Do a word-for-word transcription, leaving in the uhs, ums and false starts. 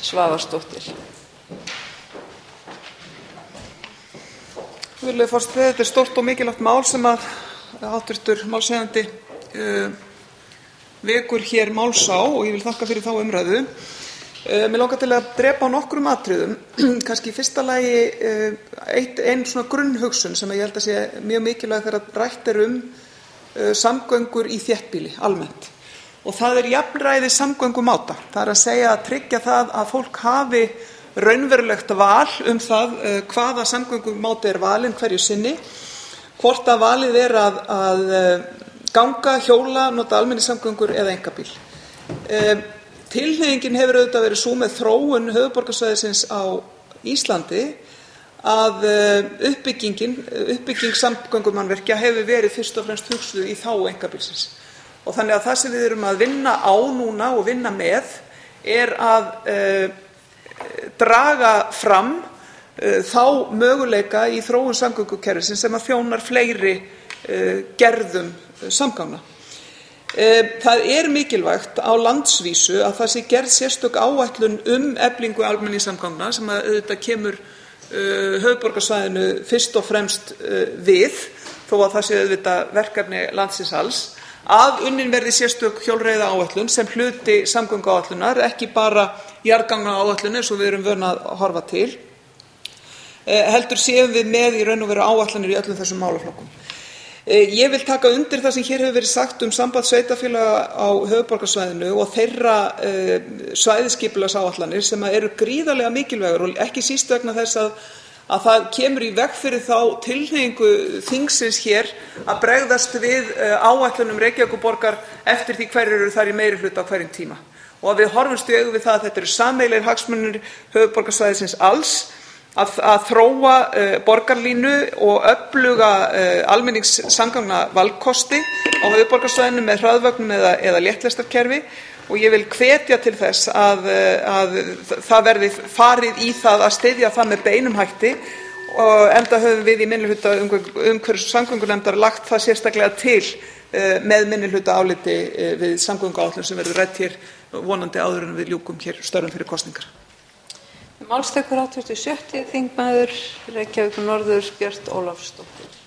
Svavarsdóttir. Virðulegur forseti, þetta er stórt og mikilvægt mál sem að háttvirtur málshefjandi uh, vekur hér máls á og ég vil þakka fyrir þá umræðu. Uh, mér langar til að drepa á nokkrum atriðum, kannski í fyrsta lagi uh, eitt, ein svona grunnhugsun sem ég held að sé mjög mikilvæg þegar rætt er um uh, samgöngur í þéttbýli almennt. Og það er jafnræði samgöngumáta. Það er að segja að tryggja það að fólk hafi raunverulegt val um það uh, hvaða samgöngumáti er valinn hverju sinni, hvort að valið er að, að uh, ganga, hjóla, nota almenningssamgöngur eða einkabíl. Uh, tilhneigingin hefur auðvitað verið sú með þróun höfuðborgarsvæðisins á Íslandi að uh, uppbyggingin, uppbygging samgöngumannvirkja hefur verið fyrst og fremst hugsuð í þágu einkabílsins. Og þannig að það sem við erum að vinna á núna og vinna með er að uh, draga fram uh, þá möguleika í þróun samgöngukerfisins sem að þjónar fleiri uh, gerðum uh, samgangna. Uh, það er mikilvægt á landsvísu að það sé gerð sérstök áætlun um eflingu almenningssamgangna sem að auðvitað kemur uh, höfuðborgarsvæðinu fyrst og fremst uh, við, þó að það sé auðvitað verkefni landsins alls, að unnin verði sérstök hjólreiðaáætlun sem hluti samgönguáætlunar, ekki bara jarðgangaáætlun eins og við erum vön að horfa til, heldur séum við með í raun og veru áætlanir í öllum þessum málaflokkum. Ég vil taka undir það sem hér hefur verið sagt um samband sveitarfélaga á höfuðborgarsvæðinu og þeirra svæðisskipulagsáætlanir sem eru gríðarlega mikilvægar og ekki síst vegna þess að að það kemur í veg fyrir þá tilhneigingu þingsins hér að bregðast við áætlunum Reykjavíkurborgar eftir því hverjir eru þar í meirihluta á hverjum tíma. Og að við horfumst í augu við það að þetta eru sameiginlegir hagsmunir höfuðborgarsvæðisins alls að, að þróa uh, borgarlínu og öfluga uh, almenningssamgangna valkosti á höfuðborgarsvæðinu með hraðvögnum eða, eða léttlestarkerfi. Og ég vil hvetja til þess að, að það verði farið í það að styðja það með beinum hætti og enda höfum við í minnihluta umhverfis- og samgöngunefndar lagt það sérstaklega til með minnihluta áliti við samgönguáætlun sem verður rædd hér vonandi áður en við ljúkum hér störfum fyrir kosningar. Málstekur háttvirtur sjötti þingmaður Reykjavíkur norður Björt Ólafsdóttir.